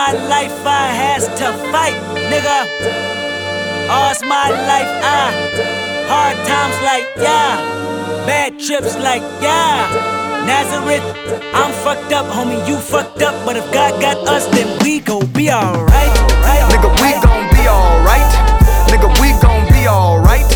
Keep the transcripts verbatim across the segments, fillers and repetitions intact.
my life I has to fight, nigga. All's my life I hard times like yeah, bad trips like yeah. Nazareth, I'm fucked up, homie, you fucked up. But if God got us, then we gon' be alright. Nigga, we gon' be alright. Nigga, we gon' be alright.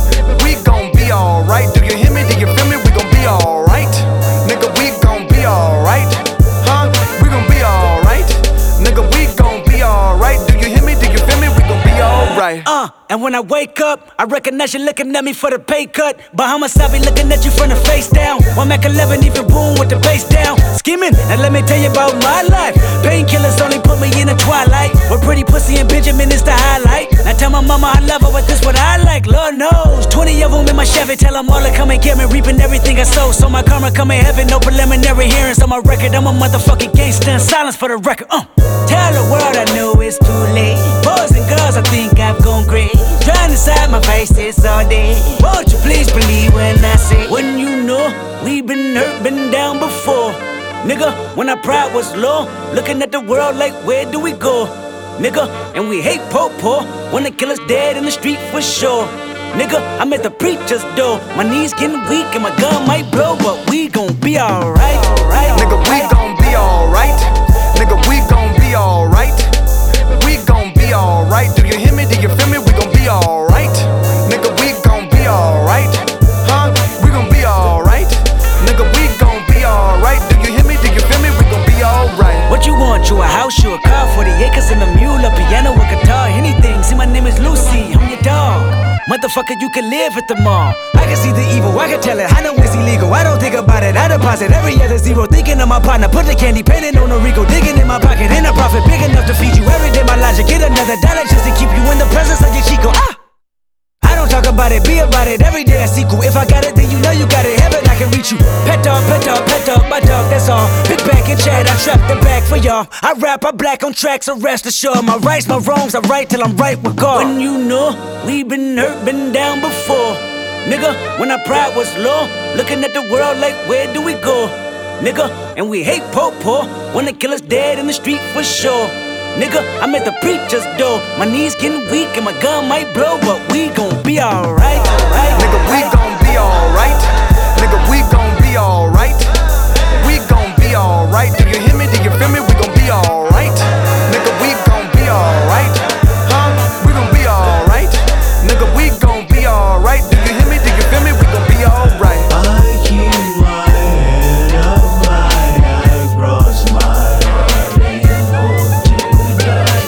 We gon' be alright. Do you hear me? Do you feel me? We gon' be alright. Nigga, we gon' be alright. Huh? We gon' be alright. Nigga, we gon' be alright. Do you hear me? Do you feel me? We gon' be alright. Uh, and when I wake up, I recognize you looking at me for the pay cut. Bahamas, I be looking at you from the face down. One Mac eleven, even boom with the bass down. Scheming, now let me tell you about my life. Painkillers only put me in the twilight. With pretty pussy and Benjamin is the highlight. Now tell my mama I love her, but this what I like, Lord knows. Twenty of them in my Chevy, tell them all to come and get me. Reaping everything I sow, so my karma come in heaven. No preliminary hearings on my record. I'm a motherfucking gangster, and silence for the record. Uh. Tell the world I know it's too late. Boys and girls, I think I've gone crazy. Trying to side my faces all day. Won't you please believe when I say, when you know we been hurt, been down before. Nigga, when our pride was low, looking at the world like where do we go? Nigga, and we hate po-po, wanna kill us dead in the street for sure. Nigga, I'm at the preacher's door. My knees getting weak and my gun might blow, but we gon' be alright. Nigga, we gon' be alright. Nigga, we gon' be alright. We gon' be alright. Do you hear me? Do you feel me? We gon' be alright. Nigga, we gon' be alright. Huh? We gon' be alright. Nigga, we gon' be alright. Do you hear me? Do you feel me? We gon' be alright. What you want? You a house, you a car, forty acres and a mule, a piano, a guitar, anything. See, my name is Lucy, I'm your dog. Motherfucker, you can live at the mall. I can see the evil, I can tell it, I know it's illegal. I don't think about it, I deposit every other zero. Thinking of my partner, put the candy, painting on a Rico. Digging in my pocket, ain't a profit big enough to feed you. Every day my logic, get another dollar just to keep you in the presence of your Chico. Ah! I don't talk about it, be about it, every day a sequel. If I got it, then you know you got it, heaven I can reach you. Pet dog, pet dog, pet dog, my dog, that's all. Big back and chat, I trap the back for y'all. I rap, I black on tracks, so rest assured. My rights, my wrongs, I right till I'm right with God. When you know, we been hurt, been down before. Nigga, when our pride was low, looking at the world like where do we go? Nigga, and we hate po-po, wanna kill us dead in the street for sure. Nigga, I'm at the preacher's door. My knees getting weak and my gun might blow, but we gon' be alright. Nigga, we gon' be alright. Nigga, we gon' be alright. We gon' be alright. Do you hear me? Do you feel me? We gon' be alright. Nigga, we gon' be alright. Huh? We gon' be alright. Nigga, we gon' be alright. Do you hear me? Do you feel me? We gon' be alright. I keep my head up high, I cross my heart and hope to die.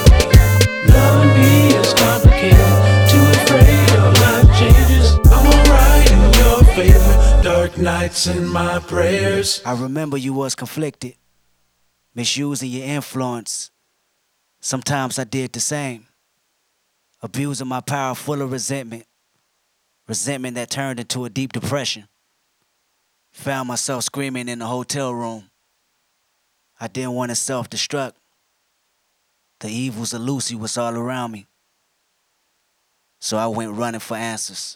Loving me is complicated, too afraid of life changes. I'm alright in your favor, dark nights and my prayers. I remember you was conflicted, misusing your influence. Sometimes I did the same, abusing my power full of resentment. Resentment that turned into a deep depression. Found myself screaming in the hotel room. I didn't want to self-destruct. The evils of Lucy was all around me. So I went running for answers.